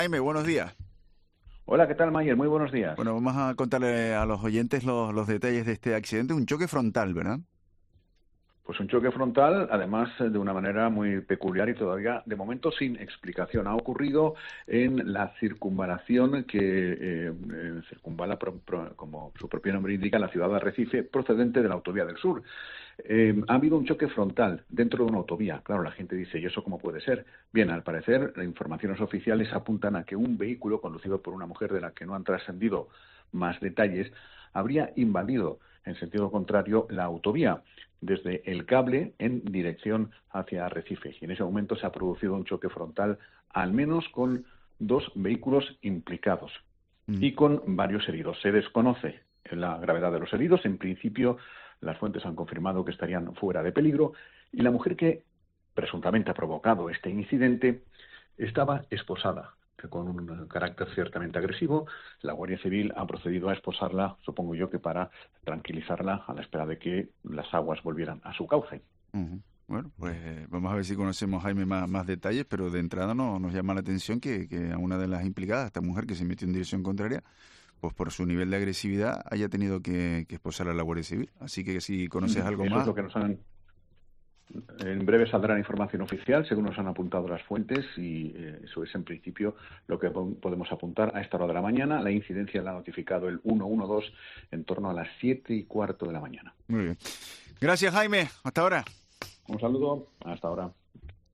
Jaime, buenos días. Hola, ¿qué tal, Mayer? Muy buenos días. Bueno, vamos a contarle a los oyentes los detalles de este accidente. Un choque frontal, ¿verdad? Pues un choque frontal, además de una manera muy peculiar y todavía de momento sin explicación. Ha ocurrido en la circunvalación que circunvala, como su propio nombre indica, la ciudad de Arrecife, procedente de la Autovía del Sur. Ha habido un choque frontal dentro de una autovía. Claro, la gente dice, ¿y eso cómo puede ser? Bien, al parecer, las informaciones oficiales apuntan a que un vehículo conducido por una mujer de la que no han trascendido más detalles habría invadido en sentido contrario la autovía desde El Cable en dirección hacia Arrecife. Y en ese momento se ha producido un choque frontal, al menos con 2 vehículos implicados Mm. y con varios heridos. Se desconoce la gravedad de los heridos. En principio, las fuentes han confirmado que estarían fuera de peligro y la mujer que presuntamente ha provocado este incidente estaba esposada, que con un carácter ciertamente agresivo, la Guardia Civil ha procedido a esposarla, supongo yo que para tranquilizarla a la espera de que las aguas volvieran a su cauce. Ujú. Bueno, pues vamos a ver si conocemos, Jaime, más detalles, pero de entrada nos llama la atención que a una de las implicadas, esta mujer que se metió en dirección contraria, pues por su nivel de agresividad haya tenido que esposar a la Guardia Civil. Así que si conoces algo Eso es más. lo que nos han... En breve saldrá la información oficial, según nos han apuntado las fuentes, y eso es en principio lo que podemos apuntar a esta hora de la mañana. La incidencia la ha notificado el 112 en torno a las 7:15 de la mañana. Muy bien. Gracias, Jaime. Hasta ahora. Un saludo, hasta ahora.